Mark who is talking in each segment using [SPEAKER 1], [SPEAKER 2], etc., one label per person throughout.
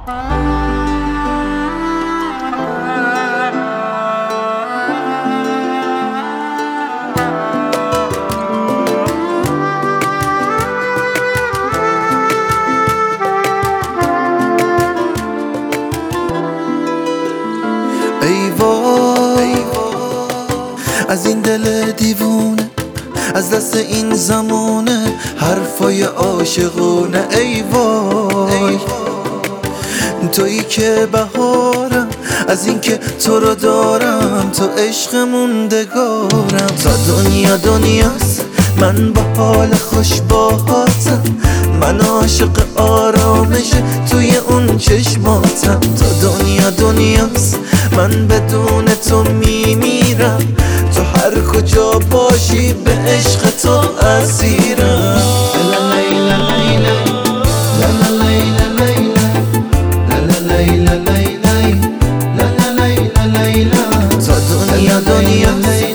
[SPEAKER 1] ای وای از این دل دیوونه، از دست این زمانه حرفای عاشقونه. ای وای تویی که بهارم، از این که تو رو دارم، تو عشق موندگارم. تا دنیا دنیاست من با حال خوش باهاتم، من عاشق آرامش توی اون چشماتم. تا دنیا دنیاست من بدون تو میمیرم، تو هر کجا باشی به عشق تو اسیرم. تا دنیا دنیاست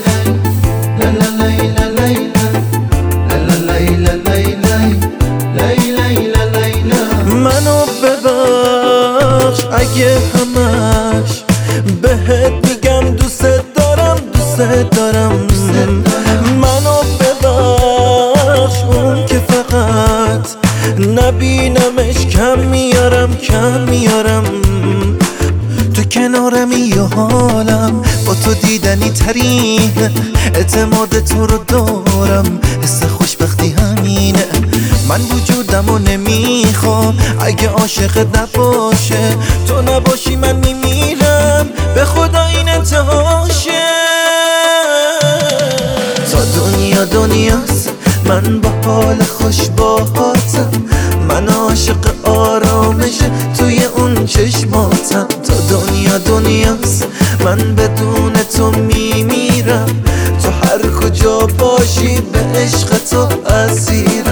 [SPEAKER 1] منو ببخش اگه همش بهت میگم دوست دارم دوست دارم. منو ببخش اون که فقط نبینمش کم میارم. تو کنارمی یه حالم با تو دیدنی ترین، اعتماد تو رو دارم، حس خوشبختی همینه. من وجودمو نمیخوام اگه عاشقت نباشه، تو نباشی من میمیرم، به خدا این انتهاشه. تا دنیا دنیاست من با حال خوش باهاتم، من عاشق آرامش توی اون چشماتم. تا دنیا دنیاست من بدون تو میمیرم، تو هر کجا باشی به عشق تو اسیر.